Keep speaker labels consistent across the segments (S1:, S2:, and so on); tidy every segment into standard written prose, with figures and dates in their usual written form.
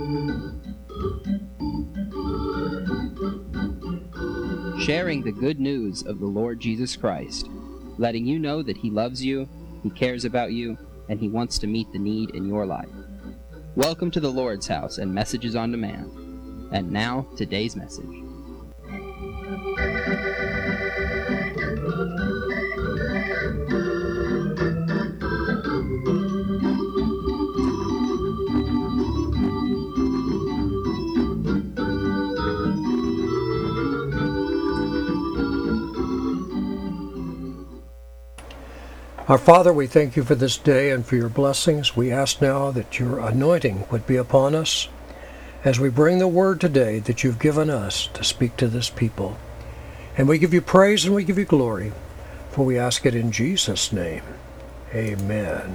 S1: Sharing the good news of the Lord Jesus Christ, letting you know that He loves you, He cares about you, and He wants to meet the need in your life. Welcome to the Lord's House and Messages on Demand. And now, today's message.
S2: Our Father, we thank you for this day and for your blessings. We ask now that your anointing would be upon us as we bring the word today that you've given us to speak to this people. And we give you praise and we give you glory, for we ask it in Jesus' name. Amen.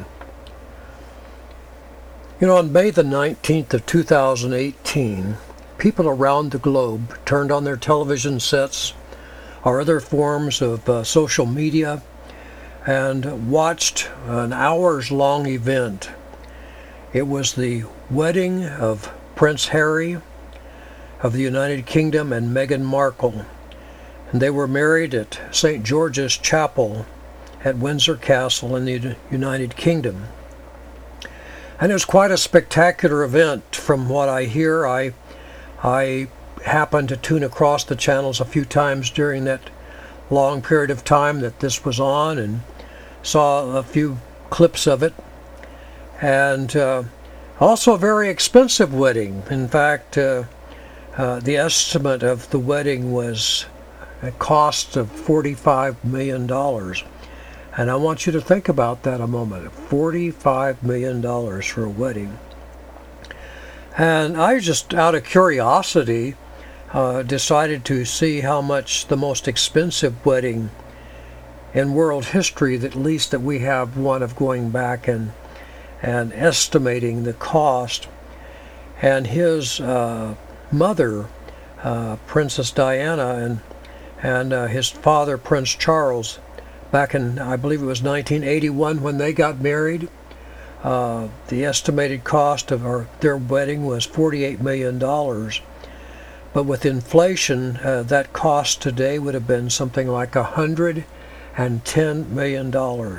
S2: You know, on May the 19th of 2018, people around the globe turned on their television sets or other forms of social media and watched an hours-long event. It was the wedding of Prince Harry of the United Kingdom and Meghan Markle. And they were married at St. George's Chapel at Windsor Castle in the United Kingdom. And it was quite a spectacular event. From what I hear, I happened to tune across the channels a few times during that long period of time that this was on, and saw a few clips of it. And also a very expensive wedding. In fact, the estimate of the wedding was a cost of $45 million. And I want you to think about that a moment. $45 million for a wedding. And I just, out of curiosity, decided to see how much the most expensive wedding in world history, at least that we have one of going back and estimating the cost. And his mother, Princess Diana, and his father, Prince Charles, back in, I believe it was 1981 when they got married, the estimated cost of their wedding was $48 million. But with inflation, that cost today would have been something like $110 million.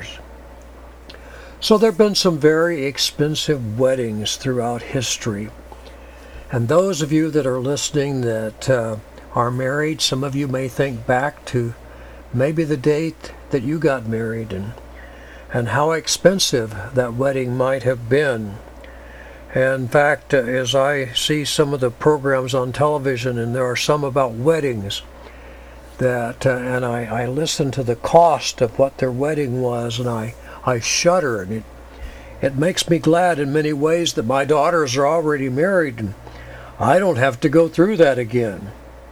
S2: So there have been some very expensive weddings throughout history. And those of you that are listening that are married, some of you may think back to maybe the date that you got married and how expensive that wedding might have been. In fact, as I see some of the programs on television, and there are some about weddings, that and I listen to the cost of what their wedding was, and I shudder, and it makes me glad in many ways that my daughters are already married and I don't have to go through that again.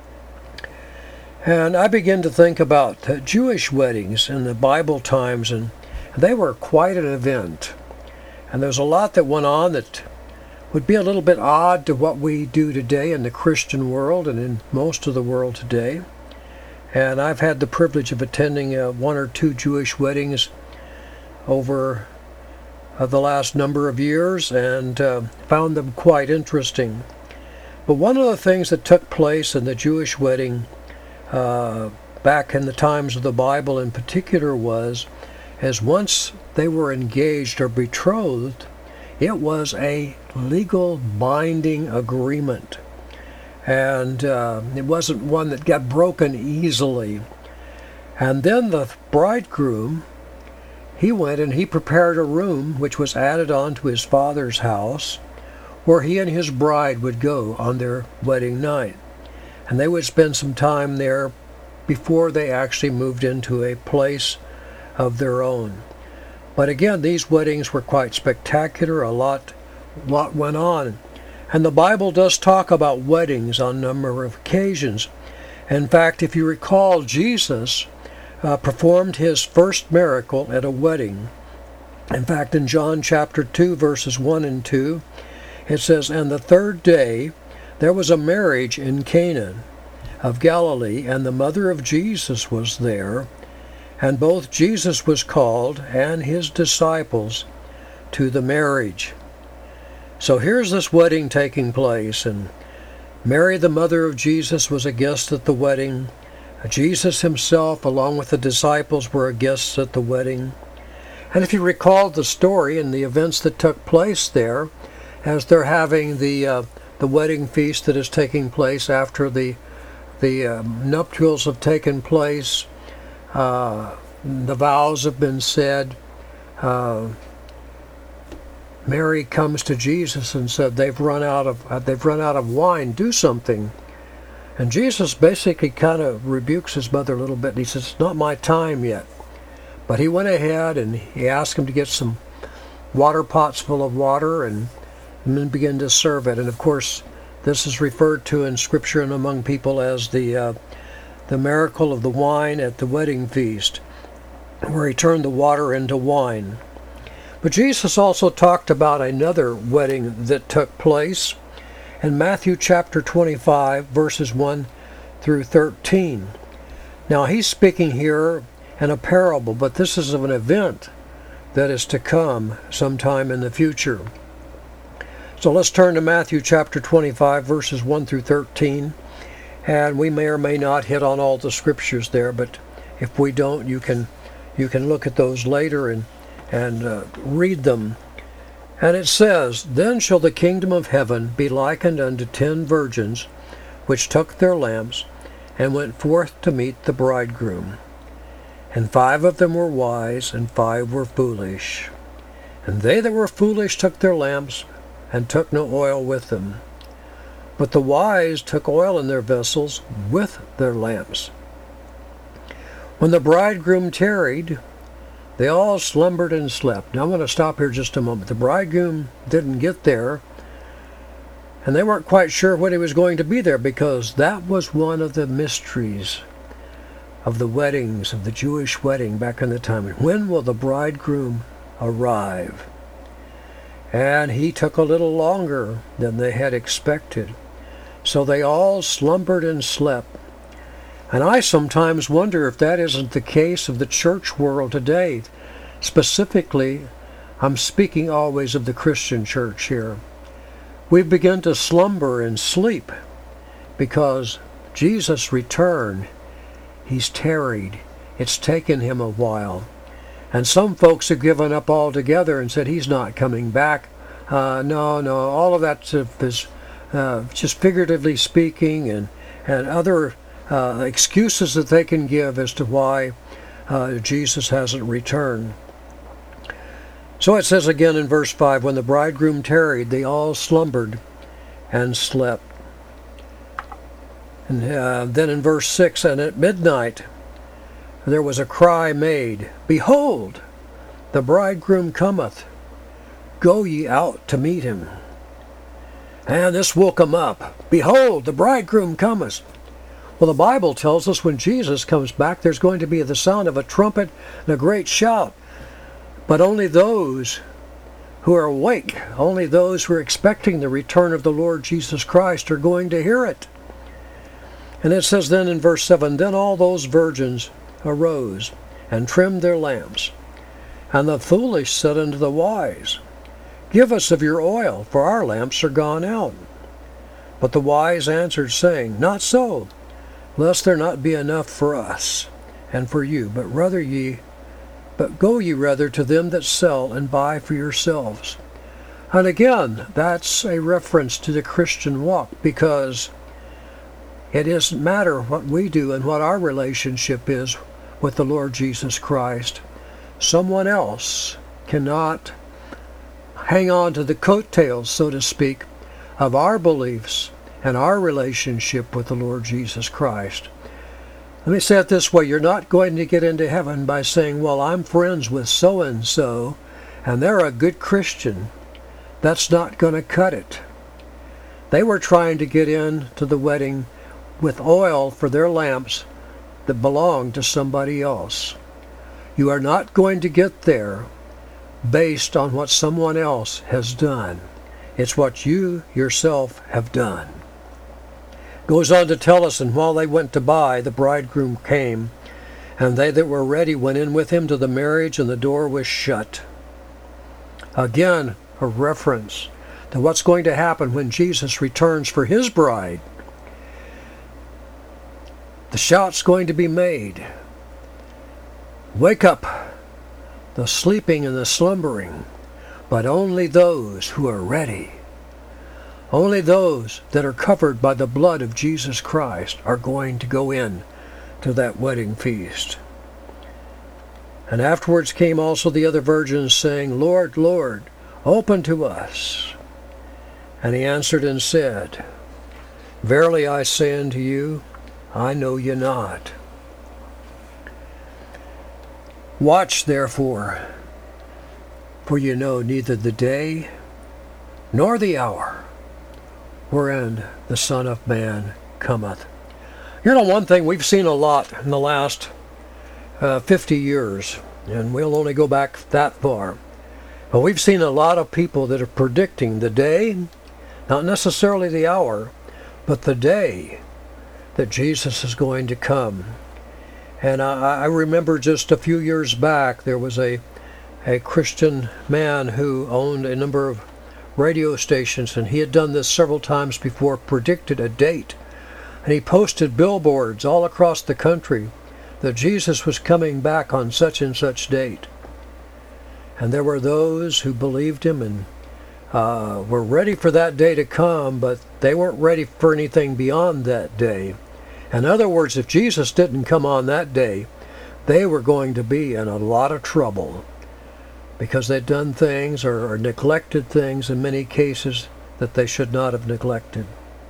S2: And I begin to think about Jewish weddings in the Bible times, and they were quite an event. And there's a lot that went on that would be a little bit odd to what we do today in the Christian world and in most of the world today. And I've had the privilege of attending one or two Jewish weddings over the last number of years, and found them quite interesting. But one of the things that took place in the Jewish wedding back in the times of the Bible in particular was, as once they were engaged or betrothed, it was a legal binding agreement. And it wasn't one that got broken easily. And then the bridegroom, he went and he prepared a room which was added on to his father's house, where he and his bride would go on their wedding night. And they would spend some time there before they actually moved into a place of their own. But again, these weddings were quite spectacular. A lot went on. And the Bible does talk about weddings on a number of occasions. In fact, if you recall, Jesus performed his first miracle at a wedding. In fact, in John chapter 2, verses 1 and 2, it says, "And the third day there was a marriage in Cana of Galilee, and the mother of Jesus was there, and both Jesus was called and his disciples to the marriage." So here's this wedding taking place, and Mary, the mother of Jesus, was a guest at the wedding. Jesus himself, along with the disciples, were guests at the wedding. And if you recall the story and the events that took place there, as they're having the wedding feast that is taking place after the nuptials have taken place, the vows have been said. Mary comes to Jesus and said, "They've run out of wine. Do something." And Jesus basically kind of rebukes his mother a little bit, and he says, "It's not my time yet." But he went ahead and he asked him to get some water pots full of water and then begin to serve it. And of course, this is referred to in Scripture and among people as the miracle of the wine at the wedding feast, where he turned the water into wine. But Jesus also talked about another wedding that took place in Matthew chapter 25, verses 1 through 13. Now he's speaking here in a parable, but this is of an event that is to come sometime in the future. So let's turn to Matthew chapter 25, verses 1 through 13. And we may or may not hit on all the scriptures there, but if we don't, you can look at those later and read them. And it says, "Then shall the kingdom of heaven be likened unto 10 virgins, which took their lamps, and went forth to meet the bridegroom. And 5 of them were wise, and 5 were foolish. And they that were foolish took their lamps, and took no oil with them. But the wise took oil in their vessels with their lamps. When the bridegroom tarried, they all slumbered and slept." Now I'm going to stop here just a moment. The bridegroom didn't get there, and they weren't quite sure when he was going to be there, because that was one of the mysteries of the weddings, of the Jewish wedding back in the time. When will the bridegroom arrive? And he took a little longer than they had expected. So they all slumbered and slept. And I sometimes wonder if that isn't the case of the church world today. Specifically, I'm speaking always of the Christian church here. We've begun to slumber and sleep because Jesus' return, he's tarried. It's taken him a while. And some folks have given up altogether and said he's not coming back. No, all of that is just figuratively speaking, and other excuses that they can give as to why Jesus hasn't returned. So it says again in verse 5, "When the bridegroom tarried, they all slumbered and slept." And then in verse 6, "And at midnight there was a cry made, Behold, the bridegroom cometh. Go ye out to meet him." And this woke them up. Behold, the bridegroom cometh. Well, the Bible tells us when Jesus comes back, there's going to be the sound of a trumpet and a great shout. But only those who are awake, only those who are expecting the return of the Lord Jesus Christ are going to hear it. And it says then in verse 7, "Then all those virgins arose and trimmed their lamps. And the foolish said unto the wise, Give us of your oil, for our lamps are gone out. But the wise answered, saying, Not so, lest there not be enough for us and for you, but go ye rather to them that sell and buy for yourselves." And again, that's a reference to the Christian walk, because it doesn't matter what we do and what our relationship is with the Lord Jesus Christ. Someone else cannot hang on to the coattails, so to speak, of our beliefs and our relationship with the Lord Jesus Christ. Let me say it this way. You're not going to get into heaven by saying, well, I'm friends with so-and-so, and they're a good Christian. That's not going to cut it. They were trying to get into the wedding with oil for their lamps that belonged to somebody else. You are not going to get there based on what someone else has done. It's what you yourself have done. Goes on to tell us, and while they went to buy, the bridegroom came, and they that were ready went in with him to the marriage, and the door was shut. Again, a reference to what's going to happen when Jesus returns for his bride. The shout's going to be made. Wake up, the sleeping and the slumbering, but only those who are ready. Only those that are covered by the blood of Jesus Christ are going to go in to that wedding feast. And afterwards came also the other virgins, saying, Lord, Lord, open to us. And he answered and said, Verily I say unto you, I know you not. Watch therefore, for you know neither the day nor the hour wherein the Son of Man cometh. You know, one thing we've seen a lot in the last 50 years, and we'll only go back that far, but we've seen a lot of people that are predicting the day, not necessarily the hour, but the day that Jesus is going to come. And I remember just a few years back, there was a Christian man who owned a number of radio stations, and he had done this several times before, predicted a date. And he posted billboards all across the country that Jesus was coming back on such and such date. And there were those who believed him and were ready for that day to come, but they weren't ready for anything beyond that day. In other words, if Jesus didn't come on that day, they were going to be in a lot of trouble, because they'd done things or neglected things in many cases that they should not have neglected.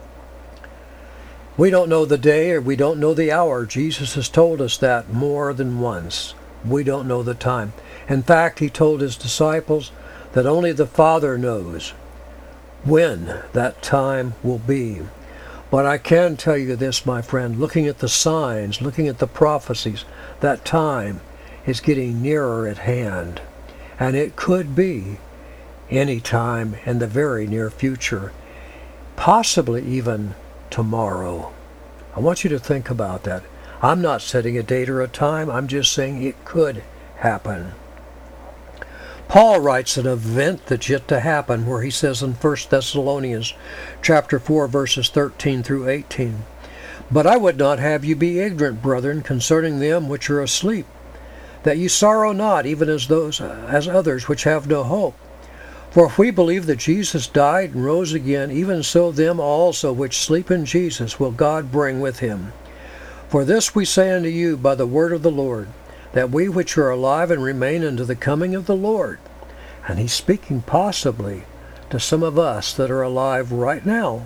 S2: We don't know the day or we don't know the hour. Jesus has told us that more than once. We don't know the time. In fact, he told his disciples that only the Father knows when that time will be. But I can tell you this, my friend, looking at the signs, looking at the prophecies, that time is getting nearer at hand. And it could be any time in the very near future, possibly even tomorrow. I want you to think about that. I'm not setting a date or a time. I'm just saying it could happen. Paul writes an event that's yet to happen, where he says in 1 Thessalonians chapter 4, verses 13 through 18, But I would not have you be ignorant, brethren, concerning them which are asleep, that ye sorrow not, even as others which have no hope. For if we believe that Jesus died and rose again, even so them also which sleep in Jesus will God bring with him. For this we say unto you by the word of the Lord, that we which are alive and remain unto the coming of the Lord. And he's speaking possibly to some of us that are alive right now.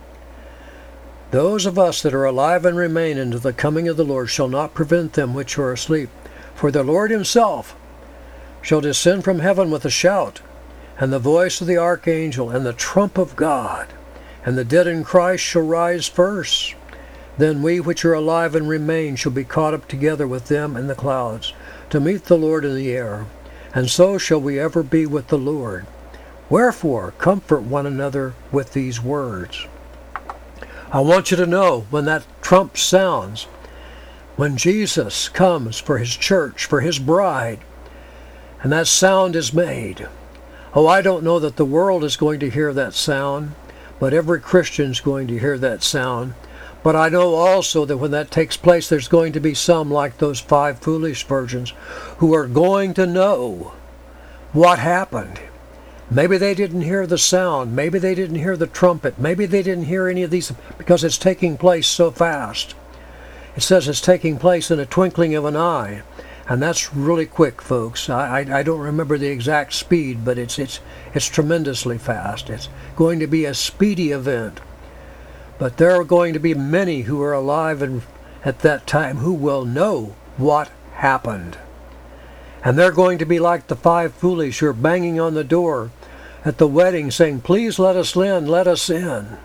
S2: Those of us that are alive and remain unto the coming of the Lord shall not prevent them which are asleep. For the Lord himself shall descend from heaven with a shout, and the voice of the archangel, and the trump of God. And the dead in Christ shall rise first. Then we which are alive and remain shall be caught up together with them in the clouds, to meet the Lord in the air. And so shall we ever be with the Lord. Wherefore, comfort one another with these words. I want you to know, when that trump sounds, when Jesus comes for his church, for his bride, and that sound is made. Oh, I don't know that the world is going to hear that sound, but every Christian is going to hear that sound. But I know also that when that takes place, there's going to be some like those 5 foolish virgins who are going to know what happened. Maybe they didn't hear the sound. Maybe they didn't hear the trumpet. Maybe they didn't hear any of these because it's taking place so fast. It says it's taking place in a twinkling of an eye. And that's really quick, folks. I don't remember the exact speed, but it's tremendously fast. It's going to be a speedy event. But there are going to be many who are alive at that time who will know what happened. And they're going to be like the 5 foolish who are banging on the door at the wedding saying, "Please let us in, let us in."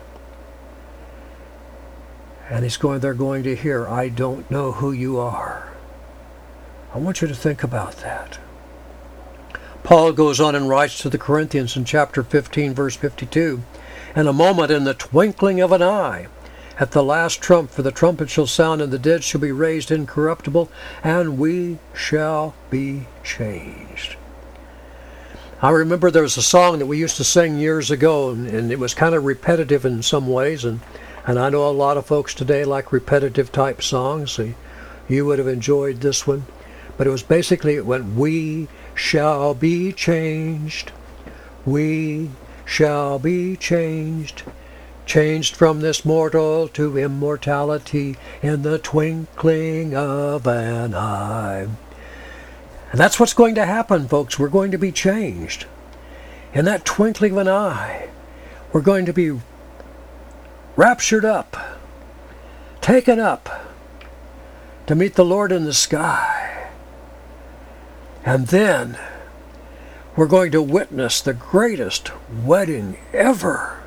S2: And they're going to hear, "I don't know who you are." I want you to think about that. Paul goes on and writes to the Corinthians in chapter 15, verse 52, "In a moment, in the twinkling of an eye, at the last trump, for the trumpet shall sound, and the dead shall be raised incorruptible, and we shall be changed." I remember there was a song that we used to sing years ago, and it was kind of repetitive in some ways, and I know a lot of folks today like repetitive type songs, so you would have enjoyed this one. But it was basically, it went, we shall be changed, we shall be changed, changed from this mortal to immortality in the twinkling of an eye. And that's what's going to happen, folks. We're going to be changed. In that twinkling of an eye, we're going to be raptured up, taken up to meet the Lord in the sky. And then we're going to witness the greatest wedding ever.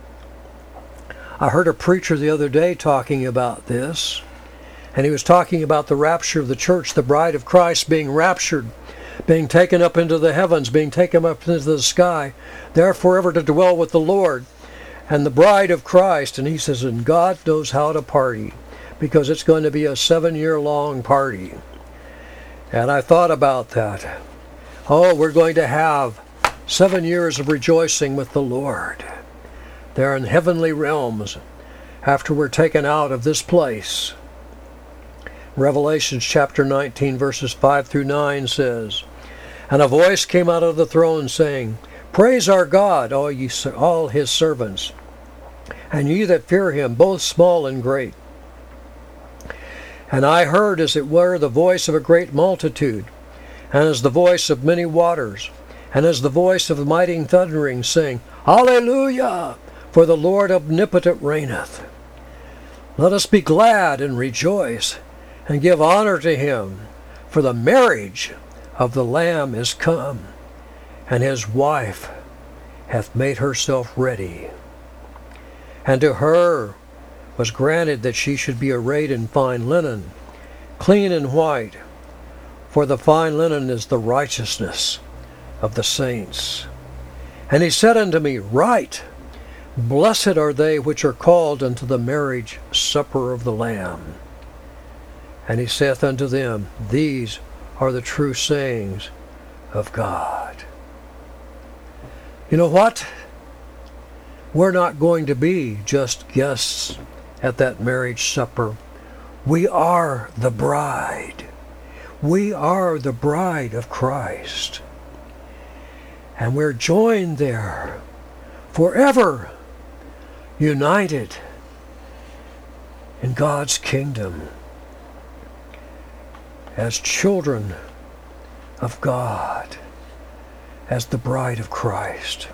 S2: I heard a preacher the other day talking about this. And he was talking about the rapture of the church, the bride of Christ being raptured, being taken up into the heavens, being taken up into the sky, there forever to dwell with the Lord. And the bride of Christ, and he says, and God knows how to party, because it's going to be a 7-year-long party. And I thought about that. Oh, we're going to have 7 years of rejoicing with the Lord there in heavenly realms after we're taken out of this place. Revelation chapter 19 verses 5 through 9 says, and a voice came out of the throne saying, praise our God, all his servants, and ye that fear him, both small and great. And I heard as it were the voice of a great multitude, and as the voice of many waters, and as the voice of mighty thundering, saying, Hallelujah! For the Lord omnipotent reigneth. Let us be glad and rejoice, and give honor to him, for the marriage of the Lamb is come, and his wife hath made herself ready. And to her was granted that she should be arrayed in fine linen, clean and white, for the fine linen is the righteousness of the saints. And he said unto me, Write, blessed are they which are called unto the marriage supper of the Lamb. And he saith unto them, These are the true sayings of God. You know what? We're not going to be just guests at that marriage supper. We are the bride. We are the bride of Christ. And we're joined there forever, united in God's kingdom as children of God, as the bride of Christ.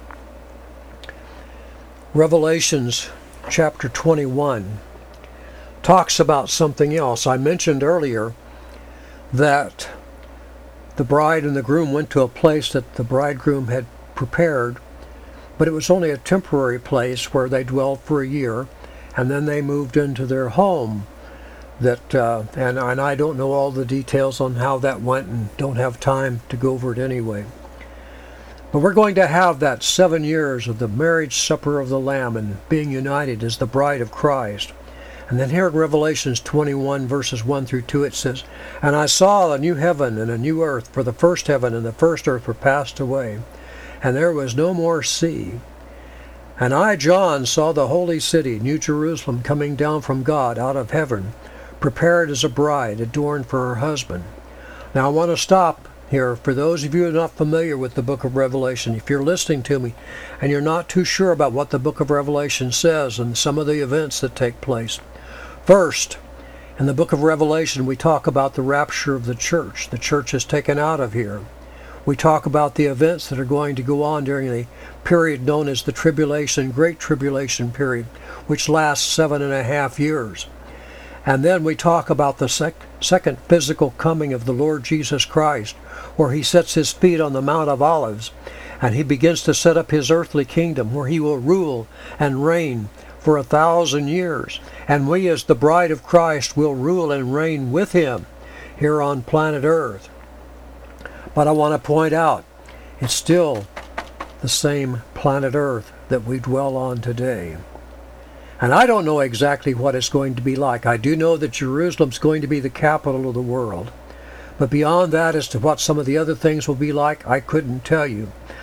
S2: Revelations chapter 21 talks about something else. I mentioned earlier that the bride and the groom went to a place that the bridegroom had prepared, but it was only a temporary place where they dwelled for a year, and then they moved into their home. And I don't know all the details on how that went and don't have time to go over it anyway. But we're going to have that 7 years of the marriage supper of the Lamb and being united as the bride of Christ. And then here in Revelations 21 verses 1 through 2 it says, And I saw a new heaven and a new earth, for the first heaven and the first earth were passed away, and there was no more sea. And I, John, saw the holy city, New Jerusalem, coming down from God out of heaven, prepared as a bride, adorned for her husband. Now I want to stop here. For those of you who are not familiar with the book of Revelation, if you're listening to me and you're not too sure about what the book of Revelation says and some of the events that take place. First, in the book of Revelation, we talk about the rapture of the church. The church is taken out of here. We talk about the events that are going to go on during the period known as the tribulation, Great Tribulation period, which lasts 7.5 years. And then we talk about the second physical coming of the Lord Jesus Christ, where he sets his feet on the Mount of Olives, and he begins to set up his earthly kingdom, where he will rule and reign for 1,000 years. And we as the bride of Christ will rule and reign with him here on planet Earth. But I want to point out, it's still the same planet Earth that we dwell on today. And I don't know exactly what it's going to be like. I do know that Jerusalem's going to be the capital of the world. But beyond that, as to what some of the other things will be like, I couldn't tell you.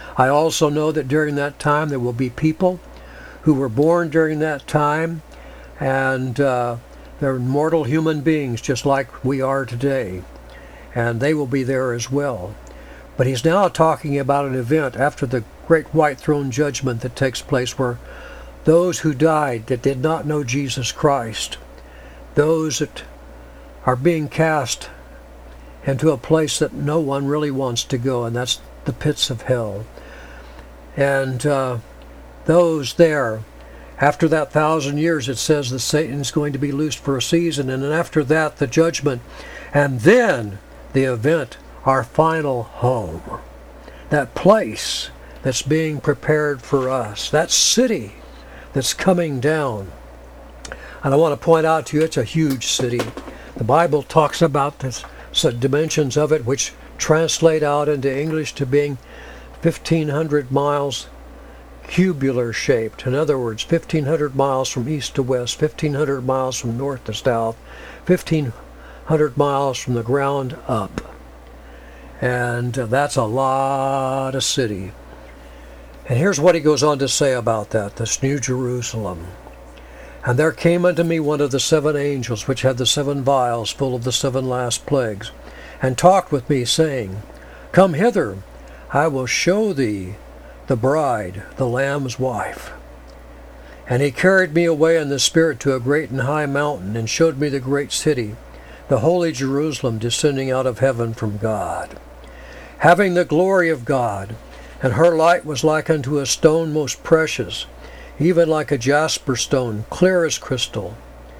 S2: I also know that during that time there will be people who were born during that time, and they're mortal human beings just like we are today, and they will be there as well. But he's now talking about an event after the great white throne judgment that takes place, where those who died that did not know Jesus Christ, those that are being cast into a place that no one really wants to go, and that's the pits of hell. And those there, after that 1,000 years, it says that Satan's going to be loosed for a season, and then after that the judgment, and then the event, our final home, that place that's being prepared for us, that city that's coming down. And I want to point out to you, it's a huge city. The Bible talks about this, some dimensions of it, which translate out into English to being 1,500 miles cubular shaped. In other words, 1,500 miles from east to west, 1,500 miles from north to south, 1,500 miles from the ground up. And that's a lot of city. And here's what he goes on to say about that, this New Jerusalem. And there came unto me one of the 7 angels, which had the 7 vials full of the 7 last plagues, and talked with me, saying, Come hither, I will show thee the bride, the Lamb's wife. And he carried me away in the Spirit to a great and high mountain, and showed me the great city, the holy Jerusalem, descending out of heaven from God, having the glory of God. And her light was like unto a stone most precious, even like a jasper stone, clear as crystal,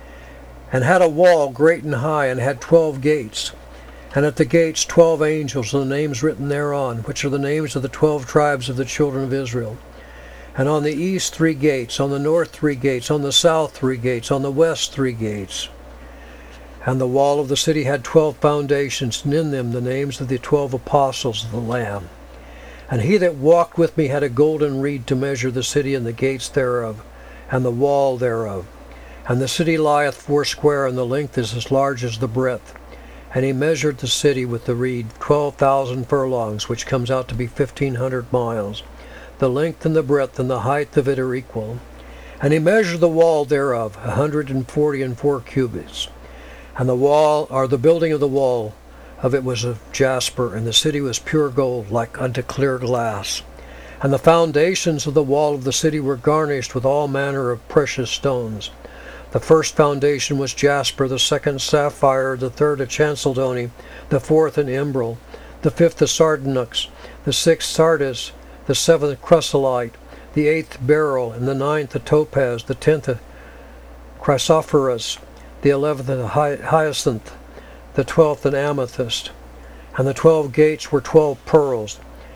S2: and had a wall great and high, and had 12 gates, and at the gates 12 angels, and the names written thereon, which are the names of the 12 tribes of the children of Israel. And on the east 3 gates, on the north 3 gates, on the south 3 gates, on the west 3 gates. And the wall of the city had 12 foundations, and in them the names of the 12 apostles of the Lamb. And he that walked with me had a golden reed to measure the city and the gates thereof, and the wall thereof. And the city lieth foursquare, and the length is as large as the breadth. And he measured the city with the reed 12,000 furlongs, which comes out to be 1,500 miles. The length and the breadth and the height of it are equal. And he measured the wall thereof 144 cubits. And the wall, or the building of the wall of it, was of jasper, and the city was pure gold, like unto clear glass. And the foundations of the wall of the city were garnished with all manner of precious stones. The first foundation was jasper, the second sapphire, the third a chalcedony, the fourth an emerald, the fifth a sardonyx, the sixth sardis, the seventh chrysolite, the eighth beryl, and the ninth a topaz, the 10th a chrysoprase, the 11th a hyacinth, the 12th an amethyst. And the 12 gates were 12 pearls.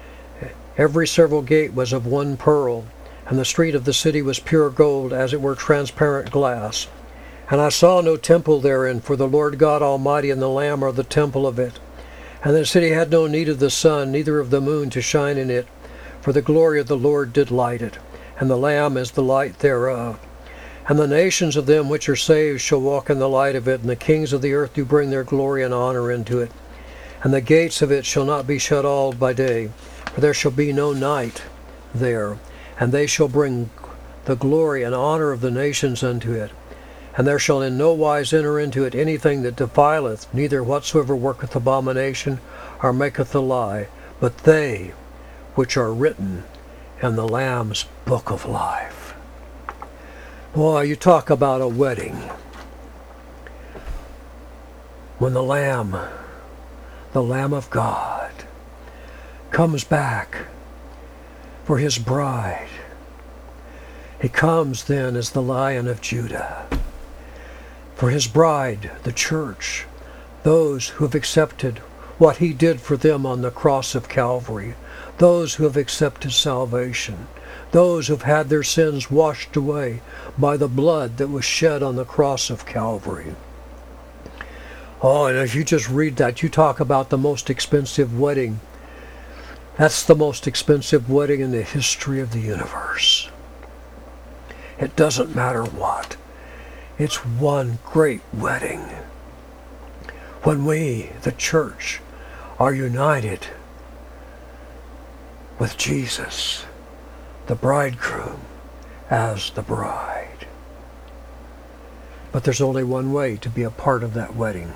S2: Every several gate was of 1 pearl, and the street of the city was pure gold, as it were transparent glass. And I saw no temple therein, for the Lord God Almighty and the Lamb are the temple of it. And the city had no need of the sun, neither of the moon to shine in it, for the glory of the Lord did light it, and the Lamb is the light thereof. And the nations of them which are saved shall walk in the light of it, and the kings of the earth do bring their glory and honor into it. And the gates of it shall not be shut all by day, for there shall be no night there. And they shall bring the glory and honor of the nations unto it. And there shall in no wise enter into it anything that defileth, neither whatsoever worketh abomination, or maketh a lie, but they which are written in the Lamb's book of life. Boy, you talk about a wedding. When the Lamb of God, comes back for his bride, he comes then as the Lion of Judah. For his bride, the church, those who have accepted what he did for them on the cross of Calvary, those who have accepted salvation, those who have had their sins washed away by the blood that was shed on the cross of Calvary. Oh, and if you just read that, you talk about the most expensive wedding. That's the most expensive wedding in the history of the universe. It doesn't matter what. It's one great wedding. When we, the church, are united with Jesus, the bridegroom, as the bride. But there's only one way to be a part of that wedding.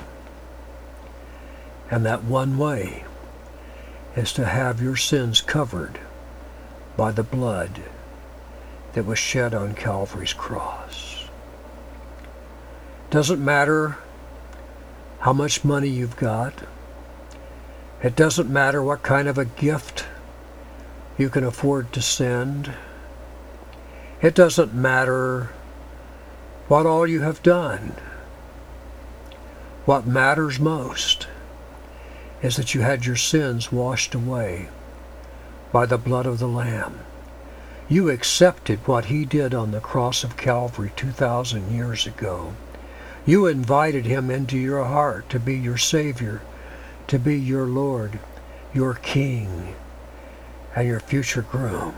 S2: And that one way is to have your sins covered by the blood that was shed on Calvary's cross. Doesn't matter how much money you've got. It doesn't matter what kind of a gift you can afford to send. It doesn't matter what all you have done. What matters most is that you had your sins washed away by the blood of the Lamb. You accepted what He did on the cross of Calvary 2,000 years ago. You invited Him into your heart to be your Savior, to be your Lord, your King, and your future groom.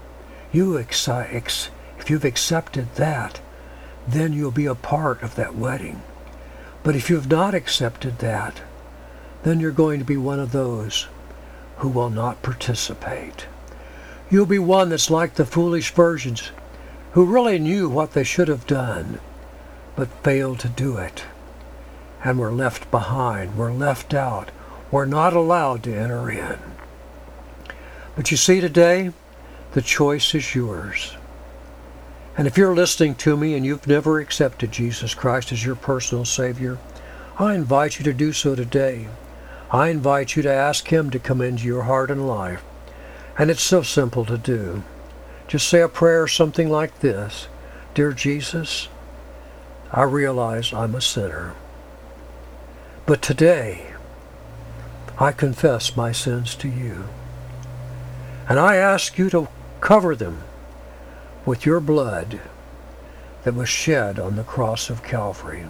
S2: If you've accepted that, then you'll be a part of that wedding. But if you've not accepted that, then you're going to be one of those who will not participate. You'll be one that's like the foolish virgins who really knew what they should have done, but failed to do it, and were left behind, were left out, were not allowed to enter in. But you see today, the choice is yours. And if you're listening to me and you've never accepted Jesus Christ as your personal Savior, I invite you to do so today. I invite you to ask Him to come into your heart and life. And it's so simple to do. Just say a prayer something like this: Dear Jesus, I realize I'm a sinner. But today, I confess my sins to you. And I ask you to cover them with your blood that was shed on the cross of Calvary.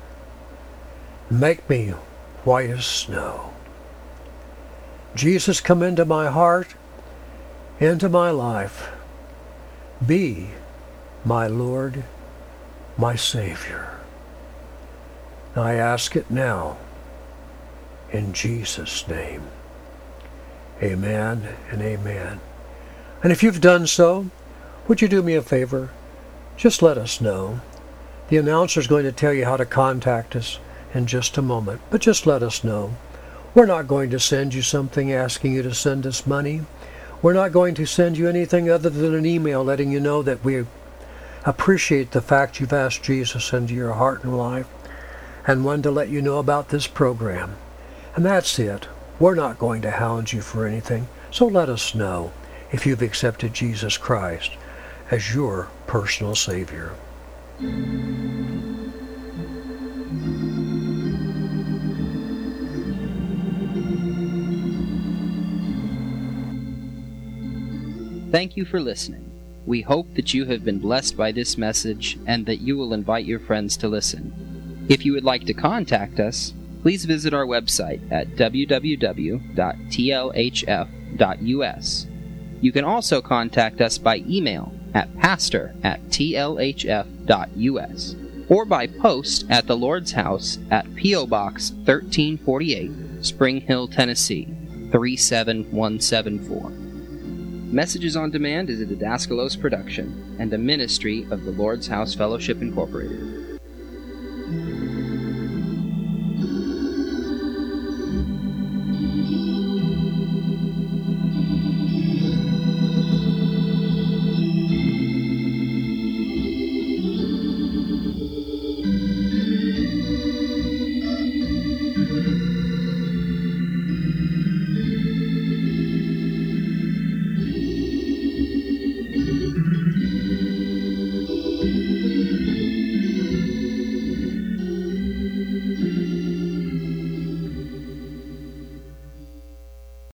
S2: Make me white as snow. Jesus, come into my heart, into my life. Be my Lord, my Savior. I ask it now in Jesus' name. Amen and amen. And if you've done so, would you do me a favor? Just let us know. The announcer's going to tell you how to contact us in just a moment, but just let us know. We're not going to send you something asking you to send us money. We're not going to send you anything other than an email letting you know that we appreciate the fact you've asked Jesus into your heart and life, and one to let you know about this program. And that's it. We're not going to hound you for anything, so let us know if you've accepted Jesus Christ as your personal Savior.
S1: Thank you for listening. We hope that you have been blessed by this message and that you will invite your friends to listen. If you would like to contact us, please visit our website at www.tlhf.us. You can also contact us by email at pastor@tlhf.us or by post at the Lord's House at P.O. Box 1348, Spring Hill, Tennessee 37174. Messages on Demand is a Didaskalos production and a ministry of the Lord's House Fellowship Incorporated.